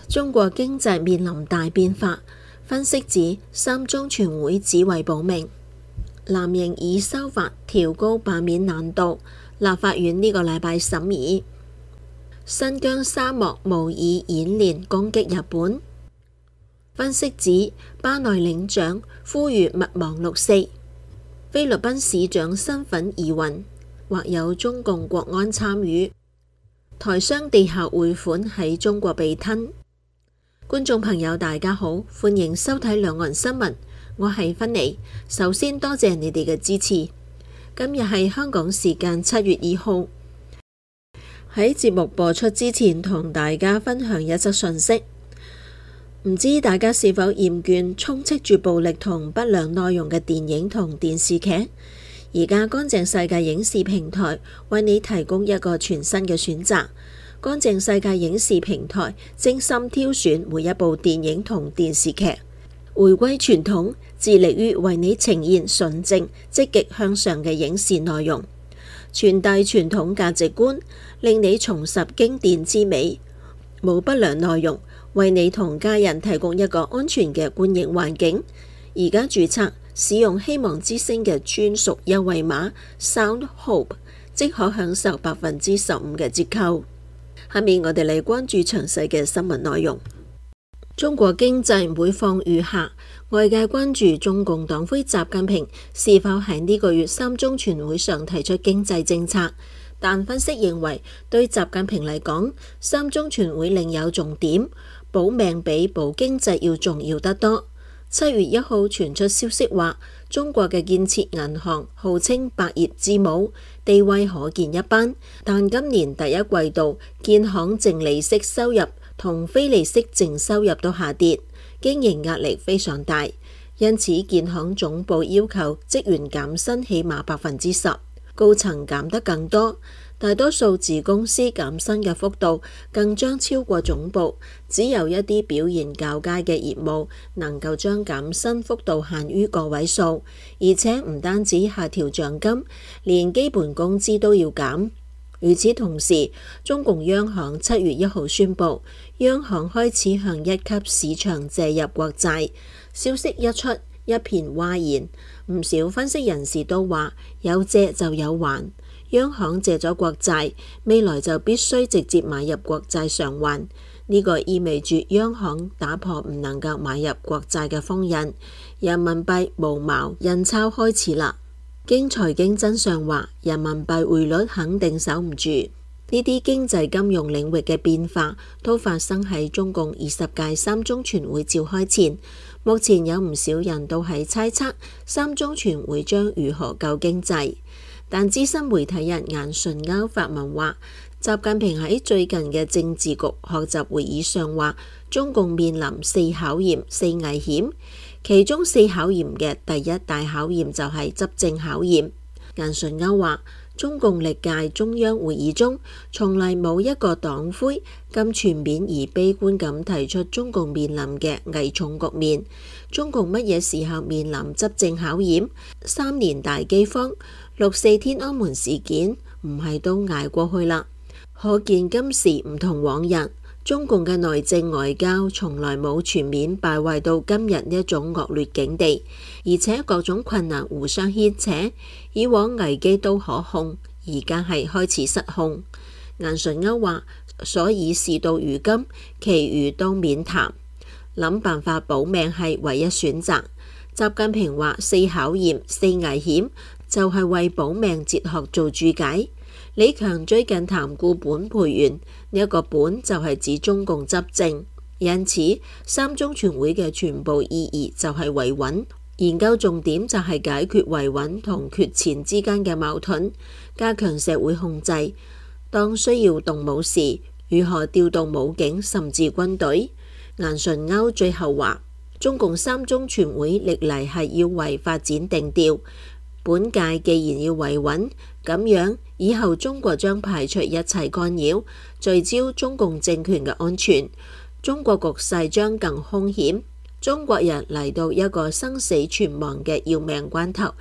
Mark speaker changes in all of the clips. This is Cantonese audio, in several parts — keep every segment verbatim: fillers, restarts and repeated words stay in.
Speaker 1: 中國經濟面臨大變化，分析指三中全會只為保命。藍營以修法調高罷免難度，立法院呢個禮拜審議。新疆沙漠模擬演練攻擊日本。分析指巴內領長呼籲勿忘六四。菲律賓市長身份疑雲，或有中共國安參與。台商地下匯款喺中國被吞。觀眾朋友大家好，歡迎收睇兩岸新聞，我係芬妮。首先多謝你哋嘅支持。今日係香港時間七月二號。喺節目播出之前，同大家分享一則訊息。唔知大家是否厭倦充斥住暴力同不良內容嘅電影同電視劇？而家乾淨世界影視平台為你提供一個全新嘅選擇。乾淨世界影視平台精心挑選每一部電影同電視劇，回歸傳統，致力於為你呈現純正、積極向上嘅影視內容，傳遞傳統價值觀，令你重拾經典之美。冇不良內容，為你同家人提供一個安全嘅觀影環境。而家註冊使用希望之聲嘅專屬優惠碼 SoundHope， 即可享受百分之十五嘅折扣。下面我哋嚟關注詳細嘅新聞內容。中國經濟每況愈下，外界關注中共黨魁習近平是否喺呢個月三中全會上提出經濟政策。但分析認為，對習近平嚟講，三中全會另有重點，保命比保經濟要重要得多。七月一號傳出消息話，中國嘅建設銀行號稱百業之母，地位可見一斑。但今年第一季度建行淨利息收入同非利息淨收入都下跌，經營壓力非常大。因此，建行總部要求職員減薪起碼百分之十，高層減得更多。大多數子公司減薪嘅幅度更將超過總部，只有一啲表現較佳嘅業務能夠將減薪幅度限於個位數，而且唔單止下調獎金，連基本工資都要減。與此同時，中共央行七月一號宣布，央行開始向一級市場借入國債。消息一出，一片嘩然，唔少分析人士都話有借就有還。央行借咗國債，未來就必須直接買入國債償還。呢個意味住央行打破唔能夠買入國債嘅封印，人民幣無毛印鈔開始啦。經財經真相話，人民幣匯率肯定守唔住。呢啲經濟金融領域嘅變化都發生喺中共二十屆三中全會召開前。目前有唔少人都喺猜測三中全會將如何救經濟。但資深媒體人顏純鈎發文話，習近平喺最近嘅政治局學習會議上話，中共面臨四考驗、四危險，其中四考驗嘅第一大考驗就係執政考驗。顏純鈎話，中共歷屆中央會議中，從嚟冇一個黨魁咁全面而悲觀咁提出中共面臨嘅危重局面。中共乜嘢時候面臨執政考驗？三年大饑荒，六四天安門事件唔係都捱過去啦？可見今時唔同往日，中共嘅內政外交從來冇全面敗壞到今日呢一種惡劣境地，而且各種困難互相牽扯，以往危機都可控，而家係開始失控。顏純鈎話，所以事到如今，其餘都免談，諗辦法保命係唯一選擇。習近平話四考驗、四危險，就係為保命哲學做注解。李強最近談固本培元，呢一個本就係指中共執政，因此三中全會嘅全部意義就係維穩，研究重點就係解決維穩同缺錢之間嘅矛盾，加強社會控制。當需要動武時，如何調動武警甚至軍隊？顏純鈎最後話，中共三中全會歷嚟係要為發展定調，本屆既然要維穩，咁樣以後中國將排除一切干擾，聚焦中共政權嘅安全，中國局勢將更兇險。中國人嚟到一個生死存亡嘅要命關頭，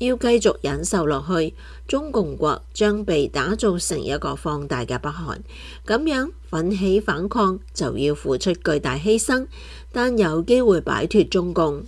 Speaker 1: 要繼續忍受落去，中共國將被打造成一個放大嘅北韓，咁樣奮起反抗就要付出巨大犧牲，但有機會擺脫中共。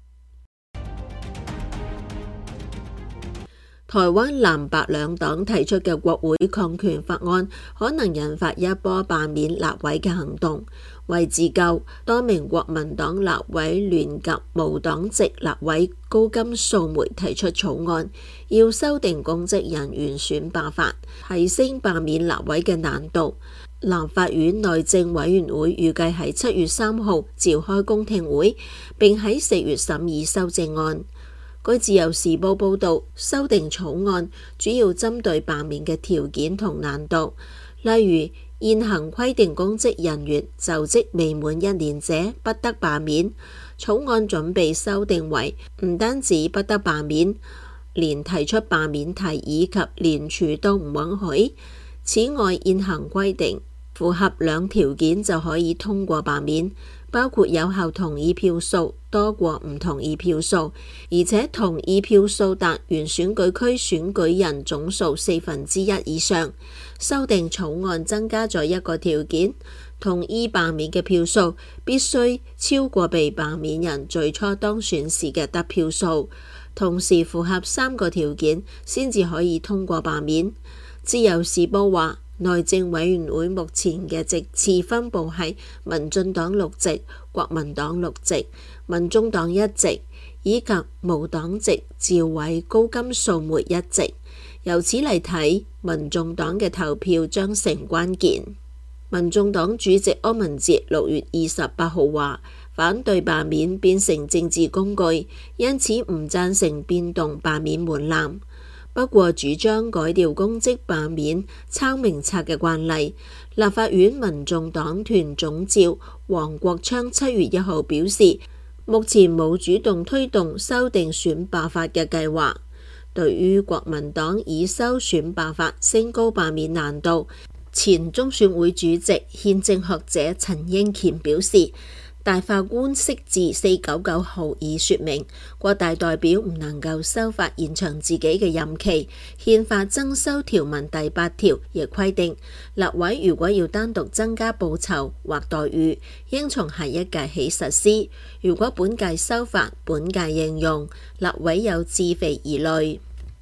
Speaker 1: 台灣藍白兩黨提出嘅國會抗權法案可能引發一波罷免立委嘅行動。為自救，多名國民黨立委聯及無黨籍立委高金素梅提出草案，要修訂公職人員選罷法，提升罷免立委嘅難度。立法院內政委員會預計喺七月三號召開公聽會，並喺四月審議修正案。據自由時報報導，修訂草案主要針對罷免嘅條件同難度，例如現行規定公職人員就職未滿一年者不得罷免，草案準備修訂為唔單止不得罷免，連提出罷免提議及聯署都唔允許。此外，現行規定符合兩條件就可以通過罷免，包括有效同意票數多過唔同意票數，而且同意票數達原選舉區選舉人總數四分之一以上。修訂草案增加咗一個條件，同意罷免嘅票數必須超過被罷免人最初當選時嘅得票數，同時符合三個條件先至可以通過罷免。自由時報話，內政委員會目前嘅席次分佈係民進黨六席、國民黨六席、民眾黨一席，以及無黨籍趙偉高金素梅一席。由此嚟睇，民眾黨嘅投票將成關鍵。民眾黨主席柯文哲六月二十八號話，反對罷免變成政治工具，因此唔贊成變動罷免門檻。不過主張改掉公職罷免抄名冊嘅慣例。立法院民眾黨團總召黃國昌七月一號表示，目前冇主動推動修訂選罷法嘅計劃。對於國民黨以修選罷法升高罷免難度，前中選會主席憲政學者陳英乾表示，大法官釋字四九九號已說明，國大代表唔能夠修法延長自己嘅任期。憲法增修條文第八條亦規定，立委如果要單獨增加報酬或待遇，應從下一屆起實施。如果本屆修法，本屆應用，立委有自肥疑慮。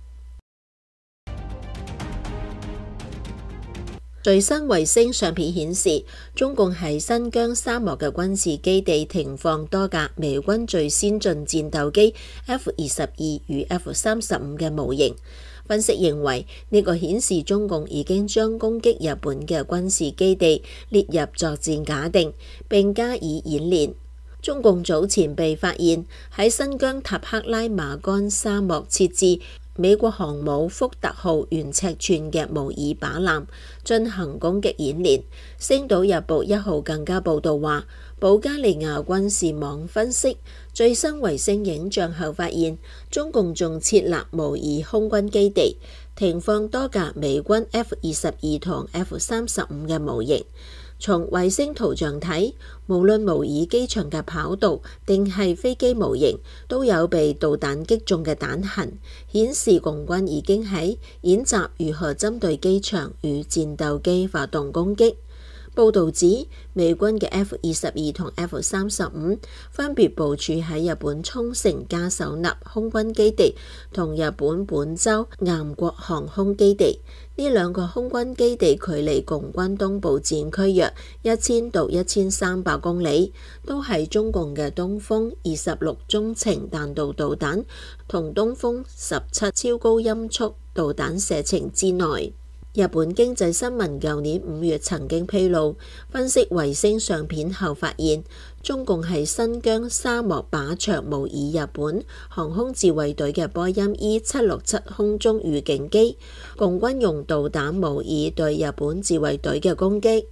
Speaker 1: 最新衛星相片顯示，中共喺新疆沙漠嘅軍事基地停放多架美軍最先進戰鬥機 F 二十二與 F 三十五嘅模型。分析認為，呢、這個顯示中共已經將攻擊日本嘅軍事基地列入作戰假定，並加以演練。中共早前被發現喺新疆塔克拉瑪干沙漠設置美國航母福特號原尺寸嘅模擬靶艦進行攻擊演練。星島日報一號更加報道話，保加利亞軍事網分析最新衛星影像後發現，中共仲設立模擬空軍基地，停放多架美軍 F 二十二同 F 三十五嘅模型。從衛星圖像睇，無論模擬機場嘅跑道定係飛機模型，都有被導彈擊中嘅彈痕，顯示共軍已經喺演習如何針對機場與戰鬥機發動攻擊。報導指，美軍嘅 F 二十二同 F 三十五分別部署喺日本沖繩嘉手納空軍基地同日本本州岩國航空基地。呢兩個空軍基地距離共軍東部戰區約一千到一千三百公里，都係中共嘅東風二十六中程彈道導彈同東風十七超高音速導彈射程之內。日本經濟新聞舊年五月曾經披露，分析衛星相片後發現，中共喺新疆沙漠靶場模擬日本航空自衛隊嘅波音 E 七六七空中預警機，共軍用導彈模擬對日本自衛隊嘅攻擊。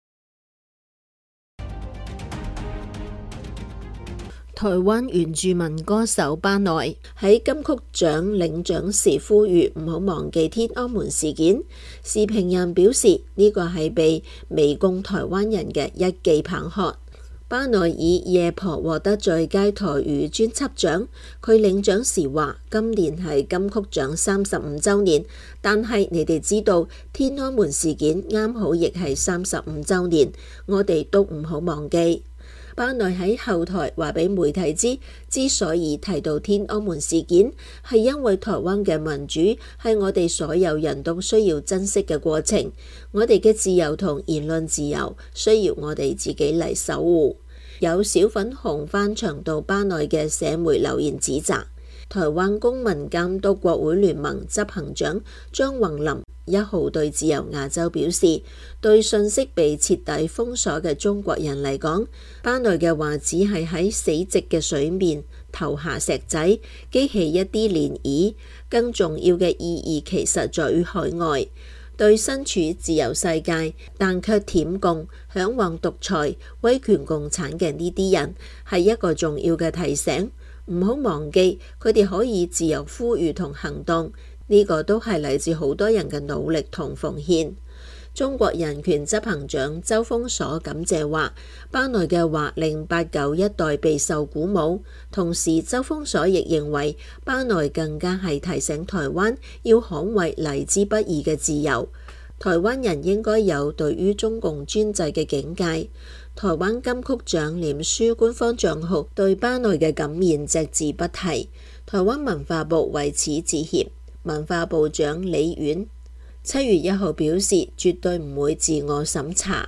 Speaker 1: 台灣原住民歌手巴奈喺金曲獎領獎時呼籲唔好忘記天安門事件。時評人表示，呢個係被媚共台灣人嘅一記棒喝。 巴內爾夜婆獲得最佳台語專輯獎，佢領獎時話：今年係金曲獎三十五週年，但係你哋知道天安門事件啱好亦係三十五週年，我哋都唔好忘記。巴內喺後台話俾媒體知，之所以提到天安門事件，係因為台灣嘅民主係我哋所有人都需要珍惜嘅過程，我哋嘅自由同言論自由需要我哋自己嚟守護。有小粉紅翻牆到巴內嘅社媒留言指責，台灣公民監督國會聯盟執行長張宏林一號對自由亞洲表示，對信息被徹底封鎖嘅中國人嚟講，巴內嘅話只係喺死寂嘅水面投下石仔，激起一啲漣漪，更重要嘅意義其實在於海外。對身處自由世界但卻舔共、嚮往獨裁、威權共產嘅呢啲人，係一個重要嘅提醒。唔好忘記佢哋可以自由呼籲同行動，呢個都係嚟自好多人嘅努力同奉獻。中國人權執行長周鋒所感謝話，巴內嘅話令八九一代備受鼓舞。同時，周鋒所亦認為巴內更加係提醒台灣要捍衛來之不易嘅自由。台灣人應該有對於中共專制嘅警戒。台灣金曲獎臉書官方賬號對巴內嘅感言隻字不提。台灣文化部為此致歉。文化部長李遠七月一號表示，絕對唔會自我審查。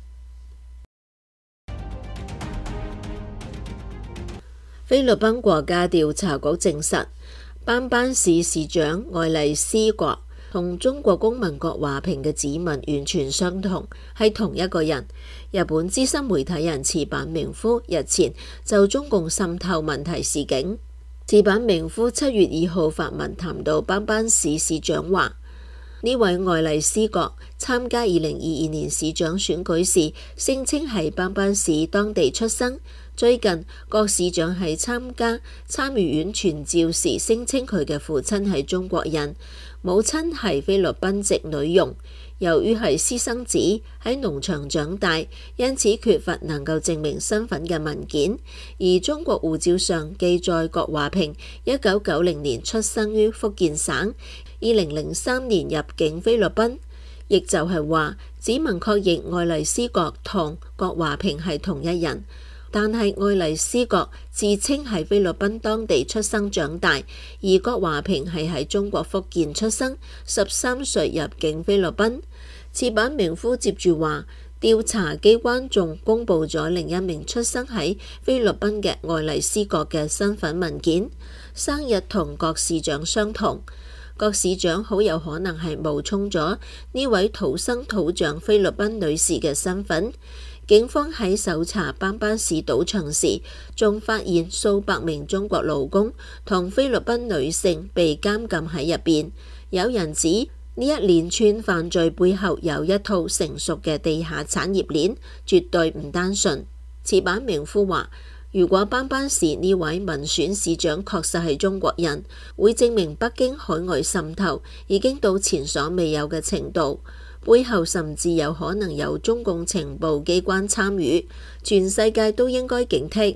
Speaker 1: 菲律賓國家調查局證實，班班市市長愛麗絲國同中國公民郭華平嘅指紋完全相同，係同一個人。日本資深媒體人池坂明夫日前就中共滲透問題示警。池坂明夫七月二號發文談到班班市市長話，呢位愛麗絲國參加二零二二年市長選舉時，聲稱喺班班市當地出生。最近，郭市長喺參加參議院傳召時，聲稱佢嘅父親係中國人，母親係菲律賓籍女傭。由於係私生子，喺農場長大，因此缺乏能夠證明身份嘅文件。而中國護照上記載郭華平一九九零年出生於福建省，二零零三年入境菲律賓，亦就係話指紋確認愛麗絲國同郭華平係同一人。但係愛麗絲國自稱喺菲律賓當地出生長大，而郭華平係喺中國福建出生，十三歲入境菲律賓。池坂明夫接住話，調查機關仲公布咗另一名出生喺菲律賓嘅愛麗絲國嘅身份文件，生日同郭市長相同。郭市長好有可能係冒充咗呢位土生土長菲律賓女士嘅身份。警方喺搜查班班市賭場時，仲發現數百名中國勞工同菲律賓女性被監禁喺入邊。有人指呢一連串犯罪背後有一套成熟嘅地下產業鏈，絕對唔單純。池坂明夫話，如果班班市呢位民選市長確實係中國人，會證明北京海外滲透已經到前所未有嘅程度。背後甚至有可能有中共情報機關參與，全世界都應該警惕。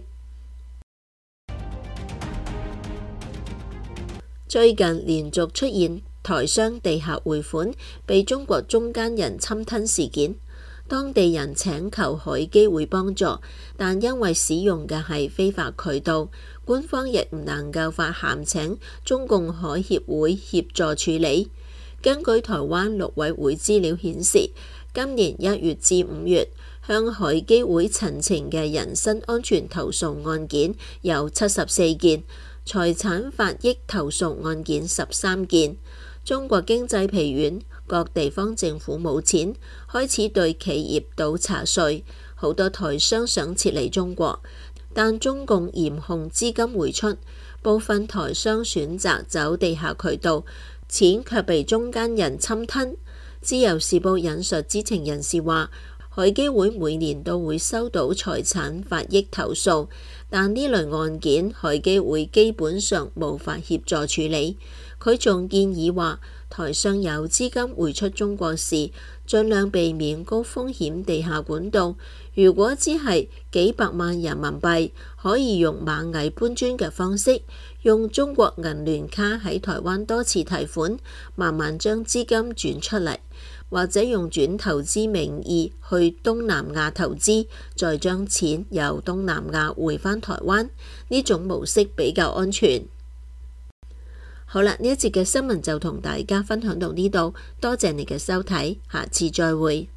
Speaker 1: 最近連續出現台商地下匯款被中國中間人侵吞事件，當地人請求海基會幫助，但因為使用嘅係非法渠道，官方亦唔能夠發函請中共海協會協助處理。根據台灣陸委會資料顯示，今年一月至五月向海基會陳情嘅人身安全投訴案件有七十四件，財產法益投訴案件十三件。中國經濟疲軟，各地方政府冇錢，開始對企業倒查稅，好多台商想撤離中國，但中共嚴控資金匯出，部分台商選擇走地下渠道，錢卻被中間人侵吞。自由時報引述知情人士話，海基會每年都會收到財產法益投訴，但呢類案件海基會基本上無法協助處理。佢仲建議話，台商有資金匯出中國時， 盡量避免高風險地下管道。如果只係幾百萬人民幣，可以用螞蟻搬磚嘅方式，用中國銀聯卡喺台灣多次提款，慢慢將資金轉出嚟，或者用轉投資名義去東南亞投資，再將錢由東南亞匯返台灣，呢種模式比較安全。好啦，呢一節嘅新聞就同大家分享到呢度，多謝你嘅收睇，下次再會。